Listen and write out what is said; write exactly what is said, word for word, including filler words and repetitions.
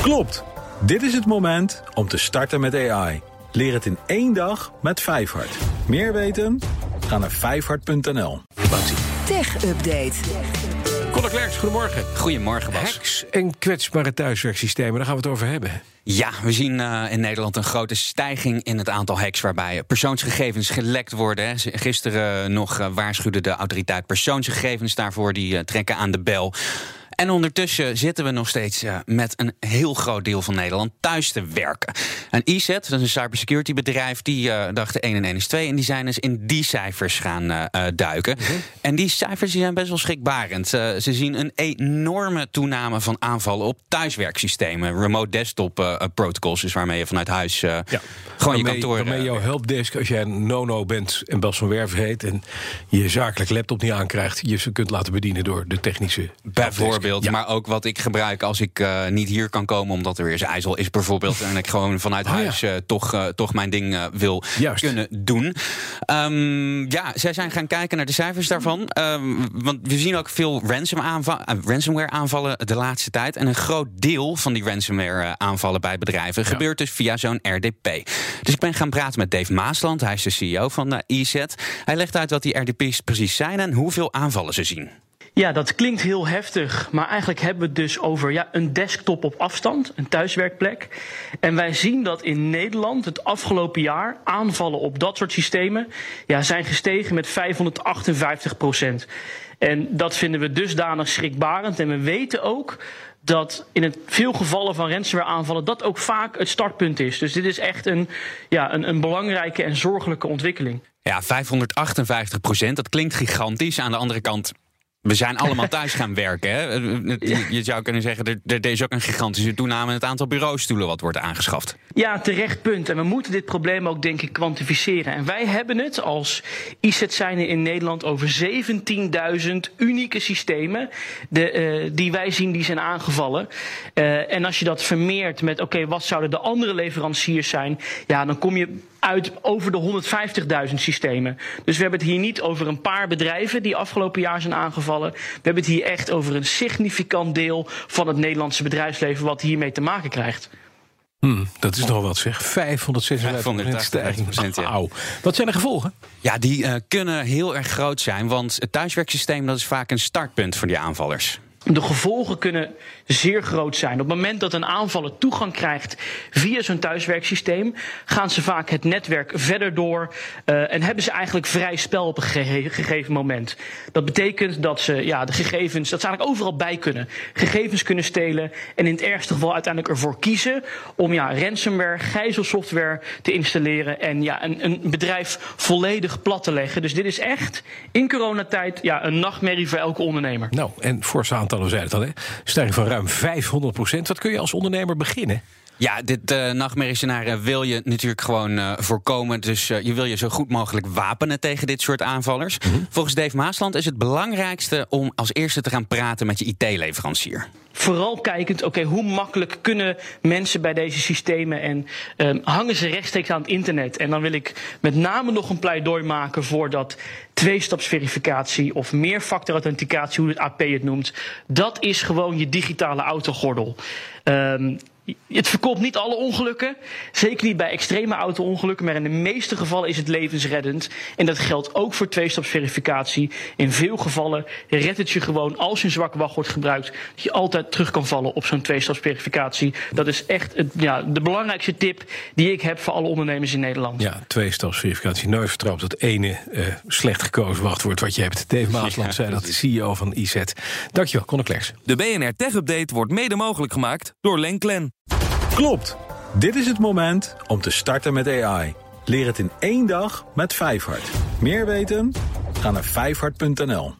Klopt. Dit is het moment om te starten met A I. Leer het in één dag met Vijfhart. Meer weten? Ga naar vijfhart punt n l. Tech Update. Conor Klerks, goedemorgen. Goedemorgen, Bas. Hacks en kwetsbare thuiswerksystemen, daar gaan we het over hebben. Ja, we zien uh, in Nederland een grote stijging in het aantal hacks waarbij persoonsgegevens gelekt worden. Hè. Gisteren nog uh, waarschuwde de autoriteit persoonsgegevens daarvoor, die uh, trekken aan de bel. En ondertussen zitten we nog steeds uh, met een heel groot deel van Nederland thuis te werken. En I Z, dat is een cybersecurity bedrijf, die uh, dachten één en één is twee. En die zijn dus in die cijfers gaan uh, uh, duiken. Mm-hmm. En die cijfers die zijn best wel schrikbarend. Uh, ze zien een enorme toename van aanvallen op thuiswerksystemen. Remote desktop uh, protocols, is waarmee je vanuit huis uh, ja. gewoon waarmee, je kantoor... Waarmee jouw helpdesk, als jij een no-no bent en Bas van Werven heet en je zakelijk laptop niet aankrijgt, je ze kunt laten bedienen door de technische... Bijvoorbeeld. Ja. Maar ook wat ik gebruik als ik uh, niet hier kan komen omdat er weer eens ijzel is bijvoorbeeld. En ik gewoon vanuit oh, huis ja. uh, toch, uh, toch mijn ding uh, wil Juist. kunnen doen. Um, ja, zij zijn gaan kijken naar de cijfers daarvan. Um, want we zien ook veel ransom aanva- uh, ransomware aanvallen de laatste tijd. En een groot deel van die ransomware uh, aanvallen bij bedrijven ja. gebeurt dus via zo'n R D P. Dus ik ben gaan praten met Dave Maasland. Hij is de C E O van uh, I Z. Hij legt uit wat die R D P's precies zijn en hoeveel aanvallen ze zien. Ja, dat klinkt heel heftig, maar eigenlijk hebben we het dus over ja, een desktop op afstand, een thuiswerkplek. En wij zien dat in Nederland het afgelopen jaar aanvallen op dat soort systemen ja, zijn gestegen met vijfhonderdachtenvijftig procent. En dat vinden we dusdanig schrikbarend. En we weten ook dat in het veel gevallen van ransomware aanvallen dat ook vaak het startpunt is. Dus dit is echt een, ja, een, een belangrijke en zorgelijke ontwikkeling. Ja, vijfhonderdachtenvijftig procent, dat klinkt gigantisch. Aan de andere kant... We zijn allemaal thuis gaan werken. Hè? Je zou kunnen zeggen, er, er is ook een gigantische toename in het aantal bureaustoelen wat wordt aangeschaft. Ja, terecht punt. En we moeten dit probleem ook, denk ik, kwantificeren. En wij hebben het als I Z zijnde in Nederland over zeventienduizend unieke systemen de, uh, die wij zien die zijn aangevallen. Uh, en als je dat vermeert met, oké, okay, wat zouden de andere leveranciers zijn? Ja, dan kom je uit over de honderdvijftigduizend systemen. Dus we hebben het hier niet over een paar bedrijven die afgelopen jaar zijn aangevallen. We hebben het hier echt over een significant deel van het Nederlandse bedrijfsleven wat hiermee te maken krijgt. Hmm, dat is nog wat zeg. vijfhonderdzesenvijftig procent. Ja. Auw. Wat zijn de gevolgen? Ja, die uh, kunnen heel erg groot zijn. Want het thuiswerksysteem dat is vaak een startpunt voor die aanvallers. De gevolgen kunnen zeer groot zijn. Op het moment dat een aanvaller toegang krijgt via zo'n thuiswerksysteem, gaan ze vaak het netwerk verder door uh, en hebben ze eigenlijk vrij spel op een gege- gegeven moment. Dat betekent dat ze ja, de gegevens, dat ze eigenlijk overal bij kunnen. Gegevens kunnen stelen en in het ergste geval uiteindelijk ervoor kiezen om ja, ransomware, gijzelsoftware te installeren en ja, een, een bedrijf volledig plat te leggen. Dus dit is echt in coronatijd ja, een nachtmerrie voor elke ondernemer. Nou, en forse aantallen, we zeiden het al, hè? Stijging van ruim vijfhonderd procent. Wat kun je als ondernemer beginnen? Ja, dit uh, nachtmerriescenario wil je natuurlijk gewoon uh, voorkomen. Dus uh, je wil je zo goed mogelijk wapenen tegen dit soort aanvallers. Mm-hmm. Volgens Dave Maasland is het belangrijkste om als eerste te gaan praten met je I T-leverancier. Vooral kijkend, oké, okay, hoe makkelijk kunnen mensen bij deze systemen en um, hangen ze rechtstreeks aan het internet? En dan wil ik met name nog een pleidooi maken voor dat tweestapsverificatie of meerfactorauthenticatie, hoe het A P het noemt. Dat is gewoon je digitale autogordel. Um, Het voorkomt niet alle ongelukken, zeker niet bij extreme auto-ongelukken, maar in de meeste gevallen is het levensreddend. En dat geldt ook voor tweestapsverificatie. In veel gevallen redt het je gewoon, als je een zwak wachtwoord gebruikt, dat je altijd terug kan vallen op zo'n tweestapsverificatie. Dat is echt het, ja, de belangrijkste tip die ik heb voor alle ondernemers in Nederland. Ja, tweestapsverificatie. Nooit vertrouwd dat ene uh, slecht gekozen wachtwoord wat je hebt. Dave Maasland ja, zei dat, de C E O van I Z. Dankjewel, Conor Klerks. De B N R Tech Update wordt mede mogelijk gemaakt door Lenklen. Klopt. Dit is het moment om te starten met A I. Leer het in één dag met Vijfhart. Meer weten? Ga naar vijfhart punt n l.